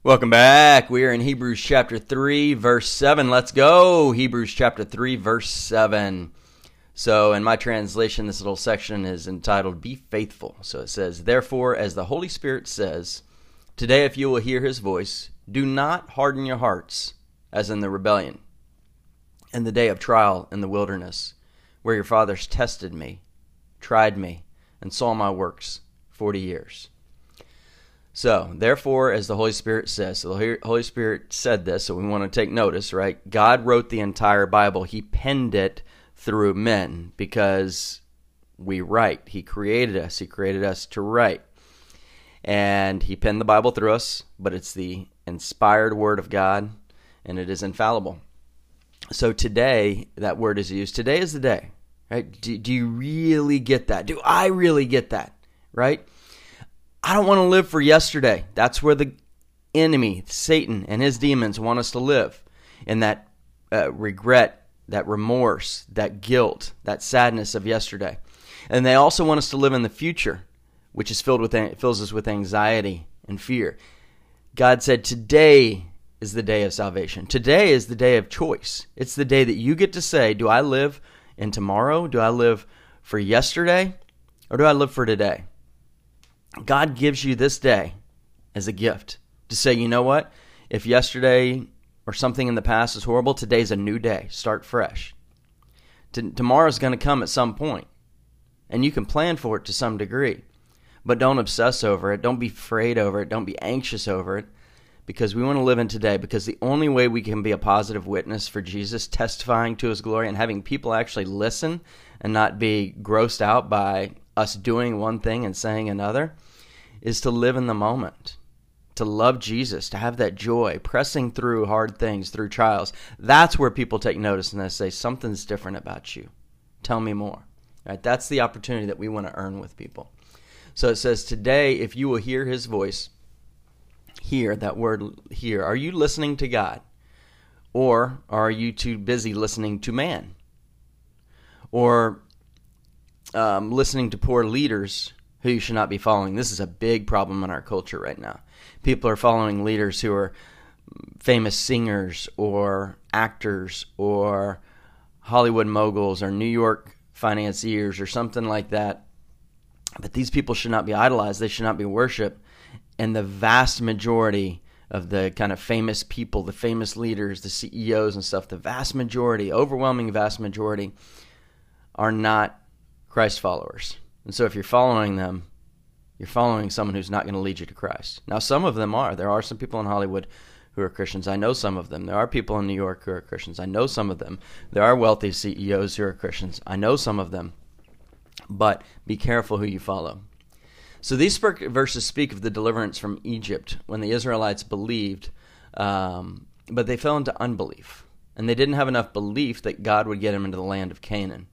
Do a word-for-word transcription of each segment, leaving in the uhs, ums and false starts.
Welcome back. We are in Hebrews chapter three, verse seven. Let's go. Hebrews chapter three, verse seven. So in my translation, this little section is entitled, Be Faithful. So it says, Therefore, as the Holy Spirit says, Today if you will hear his voice, do not harden your hearts, as in the rebellion, in the day of trial in the wilderness, where your fathers tested me, tried me, and saw my works forty years. So, therefore, as the Holy Spirit says, so the Holy Spirit said this, so we want to take notice, right? God wrote the entire Bible. He penned it through men because we write. He created us. He created us to write. And he penned the Bible through us, but it's the inspired word of God, and it is infallible. So today, that word is used. Today is the day, right? Do, do you really get that? Do I really get that, right? I don't want to live for yesterday. That's where the enemy, Satan, and his demons want us to live. In that uh, regret, that remorse, that guilt, that sadness of yesterday. And they also want us to live in the future, which is filled with fills us with anxiety and fear. God said, today is the day of salvation. Today is the day of choice. It's the day that you get to say, do I live in tomorrow? Do I live for yesterday? Or do I live for today? God gives you this day as a gift to say, you know what? If yesterday or something in the past is horrible, today's a new day. Start fresh. T- tomorrow's going to come at some point, and you can plan for it to some degree, but don't obsess over it. Don't be afraid over it. Don't be anxious over it, because we want to live in today, because the only way we can be a positive witness for Jesus, testifying to his glory and having people actually listen and not be grossed out by us doing one thing and saying another, is to live in the moment, to love Jesus, to have that joy, pressing through hard things, through trials. That's where people take notice and they say, something's different about you. Tell me more. Right? That's the opportunity that we want to earn with people. So it says, today, if you will hear his voice, hear, that word hear, are you listening to God? Or are you too busy listening to man? Or Um, listening to poor leaders who you should not be following. This is a big problem in our culture right now. People are following leaders who are famous singers or actors or Hollywood moguls or New York financiers or something like that. But these people should not be idolized. They should not be worshipped. And the vast majority of the kind of famous people, the famous leaders, the C E Os and stuff, the vast majority, overwhelming vast majority, are not Christ followers. And so if you're following them, you're following someone who's not going to lead you to Christ. Now, some of them are. There are some people in Hollywood who are Christians. I know some of them. There are people in New York who are Christians. I know some of them. There are wealthy C E Os who are Christians. I know some of them. But be careful who you follow. So these verses speak of the deliverance from Egypt when the Israelites believed, um, but they fell into unbelief. And they didn't have enough belief that God would get them into the land of Canaan.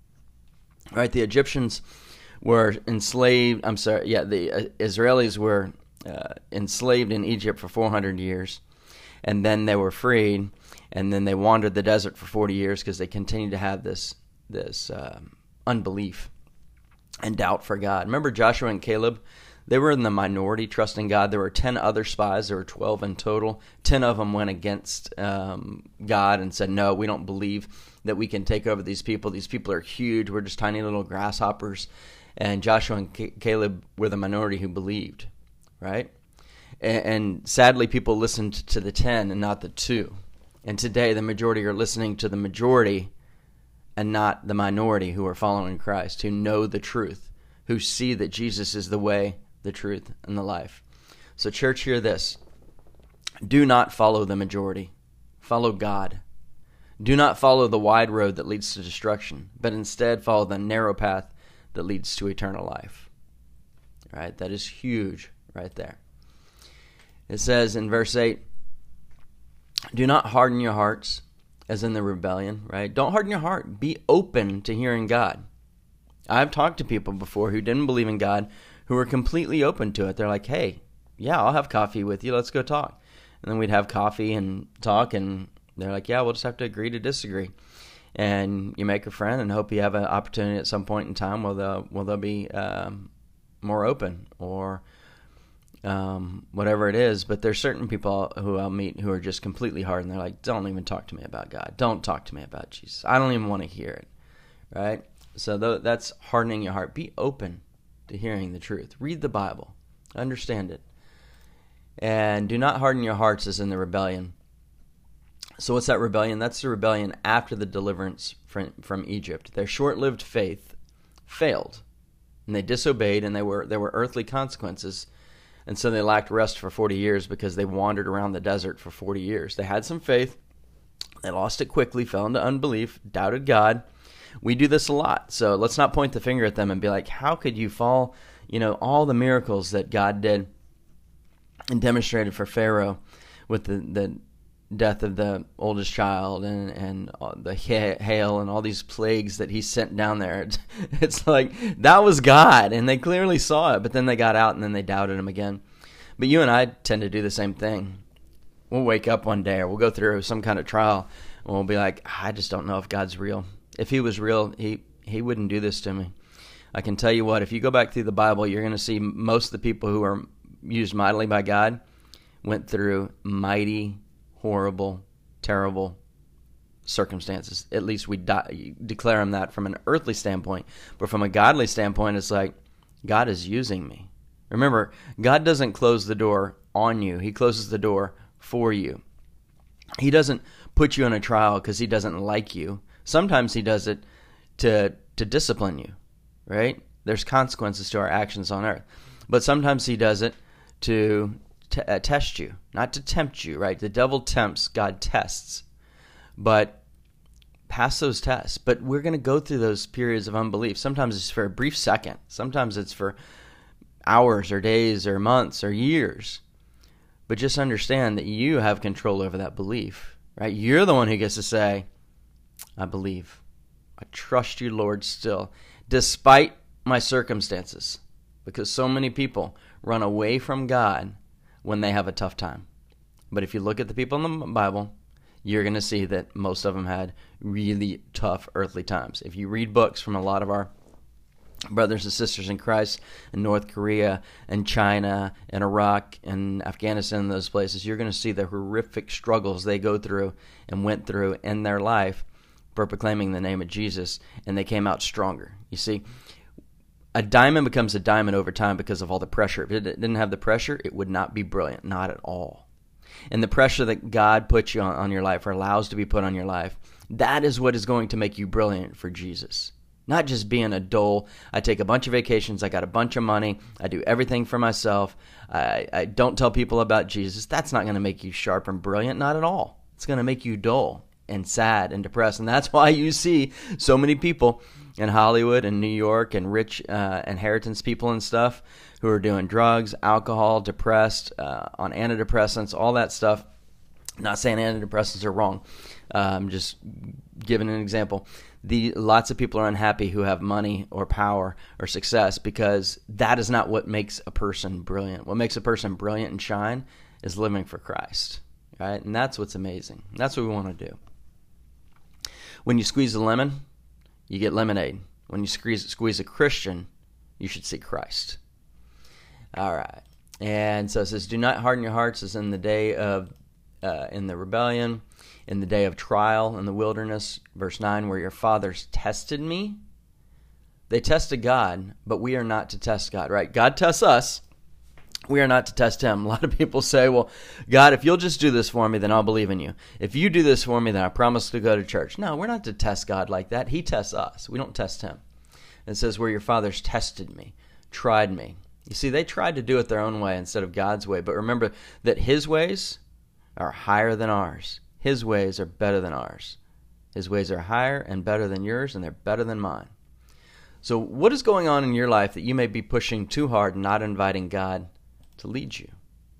Right, the Egyptians were enslaved. I'm sorry, yeah, the uh, Israelis were uh, enslaved in Egypt for four hundred years, and then they were freed, and then they wandered the desert for forty years because they continued to have this this uh, unbelief and doubt for God. Remember Joshua and Caleb? They were in the minority, trusting God. There were ten other spies. There were twelve in total. Ten of them went against um, God and said, no, we don't believe that we can take over these people. These people are huge. We're just tiny little grasshoppers. And Joshua and C- Caleb were the minority who believed, right? And, and sadly, people listened to the ten and not the two. And today, the majority are listening to the majority and not the minority who are following Christ, who know the truth, who see that Jesus is the way, the truth, and the life. So church, hear this. Do not follow the majority. Follow God. Do not follow the wide road that leads to destruction, but instead follow the narrow path that leads to eternal life. Right? That is huge right there. It says in verse eight, do not harden your hearts as in the rebellion, right? Don't harden your heart. Be open to hearing God. I've talked to people before who didn't believe in God, who were completely open to it. They're like, hey, yeah, I'll have coffee with you. Let's go talk. And then we'd have coffee and talk, and they're like, yeah, we'll just have to agree to disagree. And you make a friend and hope you have an opportunity at some point in time where they'll, where they'll be um, more open or um, whatever it is. But there's certain people who I'll meet who are just completely hard, and they're like, don't even talk to me about God. Don't talk to me about Jesus. I don't even want to hear it, right? So th- that's hardening your heart. Be open to hearing the truth. Read the Bible. Understand it. And do not harden your hearts as in the rebellion. So what's that rebellion? That's the rebellion after the deliverance from, from Egypt. Their short-lived faith failed, and they disobeyed, and they were there were earthly consequences. And so they lacked rest for forty years because they wandered around the desert for forty years. They had some faith. They lost it quickly, fell into unbelief, doubted God. We do this a lot. So let's not point the finger at them and be like, how could you fall, you know, all the miracles that God did and demonstrated for Pharaoh with the, the death of the oldest child and, and the hail and all these plagues that he sent down there. It's like, that was God, and they clearly saw it, but then they got out and then they doubted him again. But you and I tend to do the same thing. We'll wake up one day or we'll go through some kind of trial and we'll be like, I just don't know if God's real. If he was real, he, he wouldn't do this to me. I can tell you what, if you go back through the Bible, you're going to see most of the people who are used mightily by God went through mighty, horrible, terrible circumstances. At least we di- declare them that from an earthly standpoint. But from a godly standpoint, it's like, God is using me. Remember, God doesn't close the door on you. He closes the door for you. He doesn't put you in a trial because he doesn't like you. Sometimes he does it to to discipline you, right? There's consequences to our actions on earth. But sometimes he does it to t- uh, test you, not to tempt you, right? The devil tempts, God tests. But pass those tests. But we're going to go through those periods of unbelief. Sometimes it's for a brief second. Sometimes it's for hours or days or months or years. But just understand that you have control over that belief, right? You're the one who gets to say, I believe. I trust you, Lord, still, despite my circumstances. Because so many people run away from God when they have a tough time. But if you look at the people in the Bible, you're going to see that most of them had really tough earthly times. If you read books from a lot of our brothers and sisters in Christ in North Korea and China and Iraq and Afghanistan and those places, you're going to see the horrific struggles they go through and went through in their life for proclaiming the name of Jesus, and they came out stronger. You see, a diamond becomes a diamond over time because of all the pressure. If it didn't have the pressure, it would not be brilliant, not at all. And the pressure that God puts you on, on your life or allows to be put on your life, that is what is going to make you brilliant for Jesus. Not just being a dull, I take a bunch of vacations, I got a bunch of money, I do everything for myself, I, I don't tell people about Jesus. That's not going to make you sharp and brilliant, not at all. It's going to make you dull and sad and depressed. And that's why you see so many people in Hollywood and New York and rich uh, inheritance people and stuff who are doing drugs, alcohol, depressed, uh, on antidepressants, all that stuff. Not saying antidepressants are wrong. I'm um, just giving an example. The lots of people are unhappy who have money or power or success because that is not what makes a person brilliant. What makes a person brilliant and shine is living for Christ, right? And that's what's amazing. That's what we want to do. When you squeeze a lemon, you get lemonade. When you squeeze, squeeze a Christian, you should see Christ. All right. And so it says, do not harden your hearts as in the day of, uh, in the rebellion, in the day of trial in the wilderness, verse nine, where your fathers tested me. They tested God, but we are not to test God, right? God tests us. We are not to test him. A lot of people say, well, God, if you'll just do this for me, then I'll believe in you. If you do this for me, then I promise to go to church. No, we're not to test God like that. He tests us. We don't test him. It says, where your fathers tested me, tried me. You see, they tried to do it their own way instead of God's way. But remember that his ways are higher than ours. His ways are better than ours. His ways are higher and better than yours, and they're better than mine. So what is going on in your life that you may be pushing too hard and not inviting God to lead you?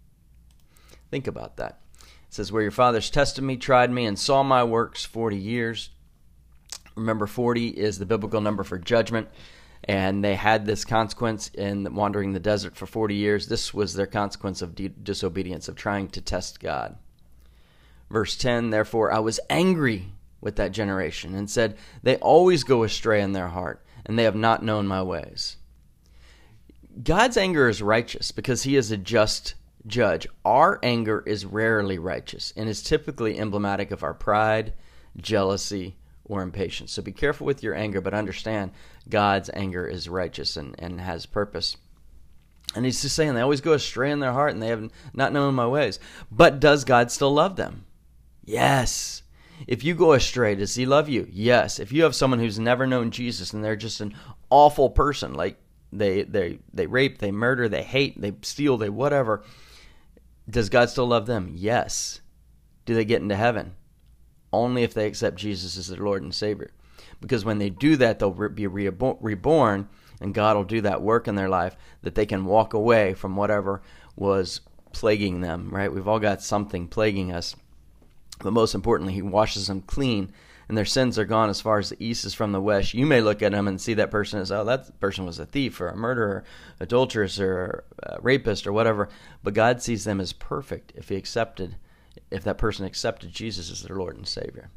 Think about that. It says, where your fathers tested me, tried me, and saw my works forty years. Remember, forty is the biblical number for judgment, and they had this consequence in wandering the desert for forty years. This was their consequence of de- disobedience, of trying to test God. Verse ten, therefore I was angry with that generation and said, they always go astray in their heart, and they have not known my ways. God's anger is righteous because he is a just judge. Our anger is rarely righteous and is typically emblematic of our pride, jealousy, or impatience. So be careful with your anger, but understand God's anger is righteous and, and has purpose. And he's just saying they always go astray in their heart and they have not known my ways. But does God still love them? Yes. If you go astray, does he love you? Yes. If you have someone who's never known Jesus and they're just an awful person, like they they they rape, they murder, they hate, they steal, they whatever, does God still love them? Yes. Do they get into heaven? Only if they accept Jesus as their Lord and Savior. Because when they do that, they'll be reborn, and God will do that work in their life that they can walk away from whatever was plaguing them, right? We've all got something plaguing us. But most importantly, he washes them clean, and their sins are gone as far as the east is from the west. You may look at them and see that person as, oh, that person was a thief or a murderer, adulteress or a rapist or whatever. But God sees them as perfect if he accepted, if that person accepted Jesus as their Lord and Savior.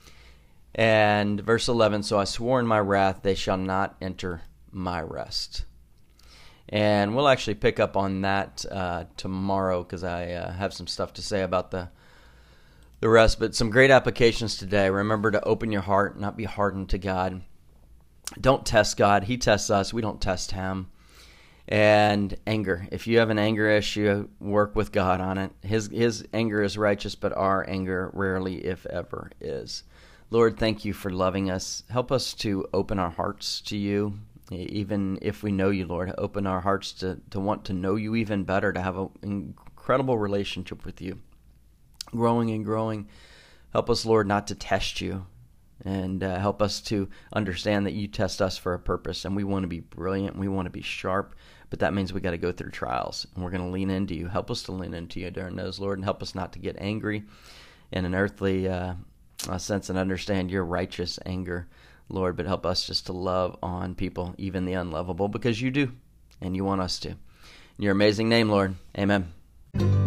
And verse eleven, so I swore in my wrath, they shall not enter my rest. And we'll actually pick up on that uh, tomorrow because I uh, have some stuff to say about the the rest, but some great applications today. Remember to open your heart, not be hardened to God. Don't test God. He tests us. We don't test him. And anger. If you have an anger issue, work with God on it. His his anger is righteous, but our anger rarely, if ever, is. Lord, thank you for loving us. Help us to open our hearts to you, even if we know you, Lord. Open our hearts to, to want to know you even better, to have an incredible relationship with you. Growing and growing. Help us, Lord, not to test you, and uh, help us to understand that you test us for a purpose, and we want to be brilliant, we want to be sharp, but that means we got to go through trials, and we're going to lean into you. Help us to lean into you during those, Lord, and help us not to get angry in an earthly uh, sense and understand your righteous anger, Lord, but help us just to love on people, even the unlovable, because you do, and you want us to. In your amazing name, Lord, amen.